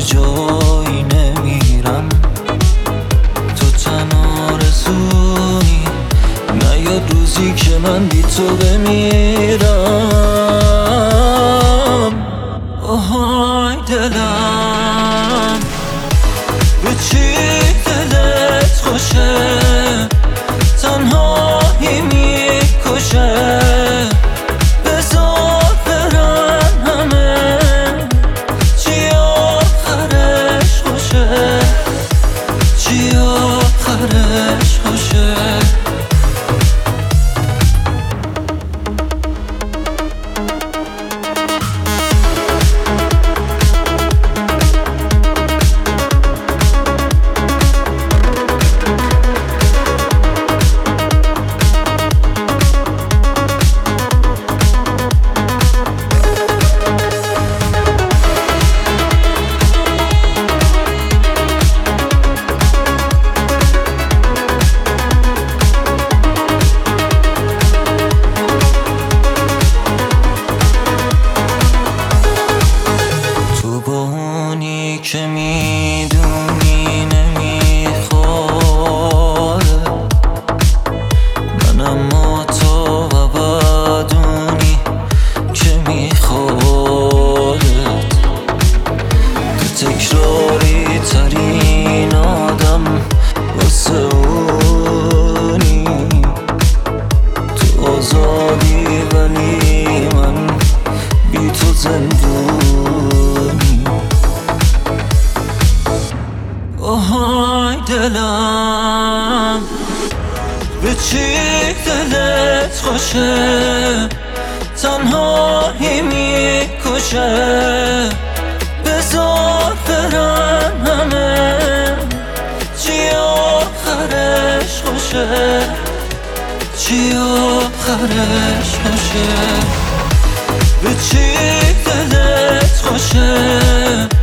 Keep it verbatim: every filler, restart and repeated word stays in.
جایی نمیرم، تو تنها رسونی. نیاد روزی که من بی تو بمیرم. آهای دلم، به چی دلت خوشه؟ تنهایی میکشه. بذار برن همه، چی آخرش خوشه؟ چی آخرش خوشه؟ که میدونی نمیخواد من، اما تو و بدونی که میخواد. تو تکراری ترین آدم واسه اونی، تو آزادی ولی من بی تو زندونی. آهای دلم، به چی دلت خوشه؟ تنهایی میکشه. بذار برن همه، چی آخرش خوشه؟ چی آخرش خوشه؟ به چی دلت خوشه؟